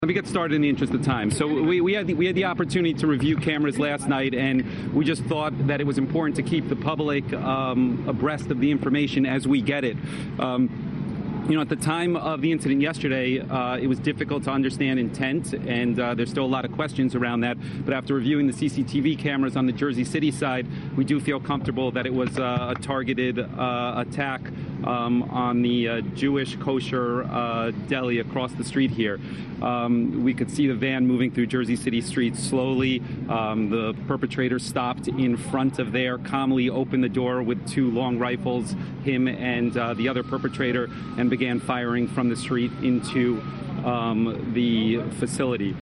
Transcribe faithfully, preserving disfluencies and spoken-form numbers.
Let me get started in the interest of time. So we, we, had the, we had the opportunity to review cameras last night, and we just thought that it was important to keep the public um, abreast of the information as we get it. Um, You know, at the time of the incident yesterday, uh, it was difficult to understand intent, and uh, there's still a lot of questions around that. But after reviewing the C C T V cameras on the Jersey City side, we do feel comfortable that it was uh, a targeted uh, attack um, on the uh, Jewish kosher uh, deli across the street here. Um, we could see the van moving through Jersey City streets slowly. Um, the perpetrator stopped in front of there, calmly opened the door with two long rifles, him and uh, the other perpetrator, and began firing from the street into um, the facility.